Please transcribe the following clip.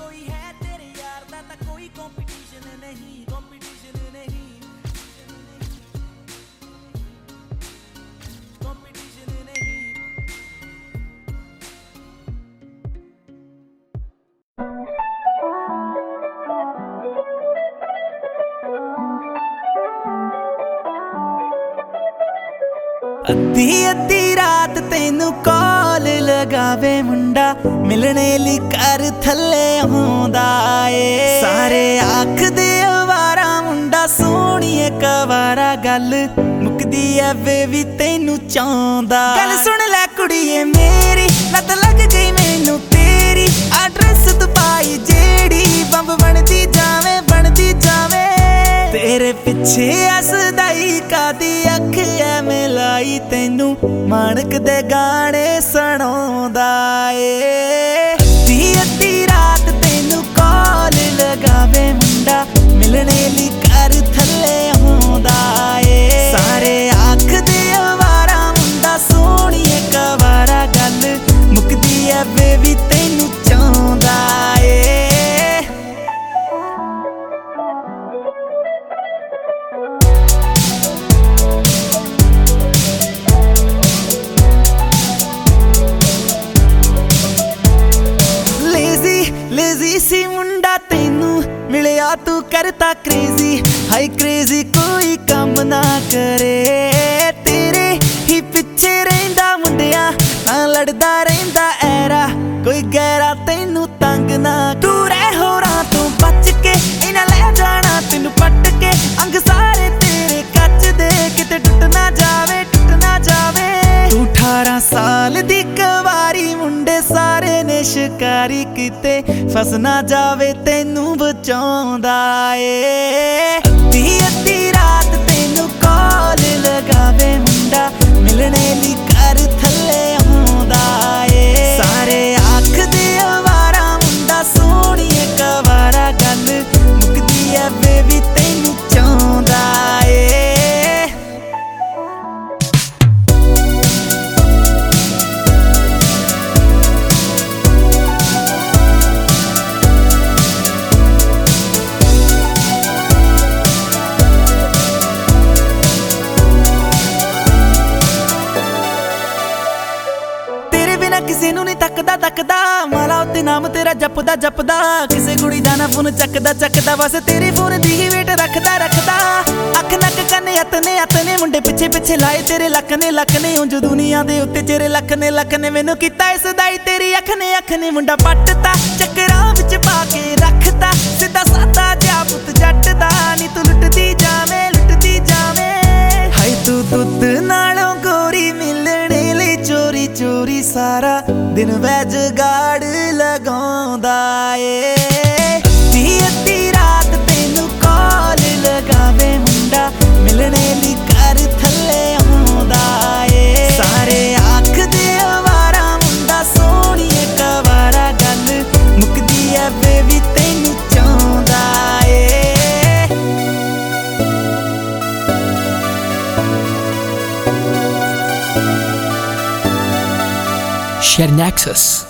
कोई है तेरे यार दा तां कोई कंपटीशन नहीं कंपटीशन नहीं कंपटीशन नहीं अद्धी अद्धी रात तेनू कॉल लगावे मुंडा मिलने ली कर थल्ले आउंदा ए सारे आखदे अवारा मुंडा सोहणीए कवारा गल मुकदी ऐ वे भी तेनू चाहुंदा गल सुन लै कुड़िए मेरी लत लग गई मैनू तेरी एड्रेस तू पाई जेड़ी बंब बनदी जावे तेरे पिछे हसदाई कादी अख ऐ मिलाई तेनू माणक दे गाने सुणाउंदा ए अद्धी अद्धी रात तेनू कॉल लगावे मुंडा मिलने ली कर थल्ले आउंदा ए सारे आखदे अवारा मुंडा सोहणीए कवारा गल मुकदी ऐ वे भी तेनू चाहुंदा ए लेजी सी मुंडा तेनू मिलिया तू करता क्रेजी हाई क्रेजी कोई कम ना करे तेरे ही पिछे रहिंदा मुंडिया तां लड़दा रहिंदा ऐरा कोई गैरा तेनू तंग ना तू रह होरां तू बच के इन्हां ले जाना तेनू पट के अंग सारे तेरे कच दे किते टुट ना जावे तू 18 साल दी कवारी मुंडे सारे ने शिकारी किते फस ना जावे तेनू बचाउंदा ए अद्धी अद्धी रात तेनू कॉल लगावे मुंडा मिलने ली कर थल्ले आउंदा ए सारे आखदे अवारा मुंडा सोहणीए कवारा गल मुकदी ऐ वे भी तेनू चाहुंदा ए किसे नू नहीं तकदा माला उत्ते नाम तेरा जपदा किसे कुड़ी दा ना फोन चकदा बस तेरे फोन दी ही वेट रखदा अख नक कन्ने अतने मुंडे पिछे लाए तेरे लख ने उंज दुनिया दे उत्ते तेरे लख ने मैनू कीता इस दाई तेरी अख ने मुंडा पटता चक्करां विच पा के रखता सीधा सादा जिहा पुत जट दा नी तू लुटदी जावे हाय तू दुध नालों गोरी मिलने लई चोरी चोरी सारा दिन वैज गाड़ लगाउंदा ए अद्धी अद्धी रात तेनू कॉल लगावे मुंडा मिलने ली कर थल्ले आउंदा ए सारे आखदे अवारा मुंडा सोहणीए कवारा गल मुकदी ऐ वे भी तेनू चाहुंदा ए Share Nexus.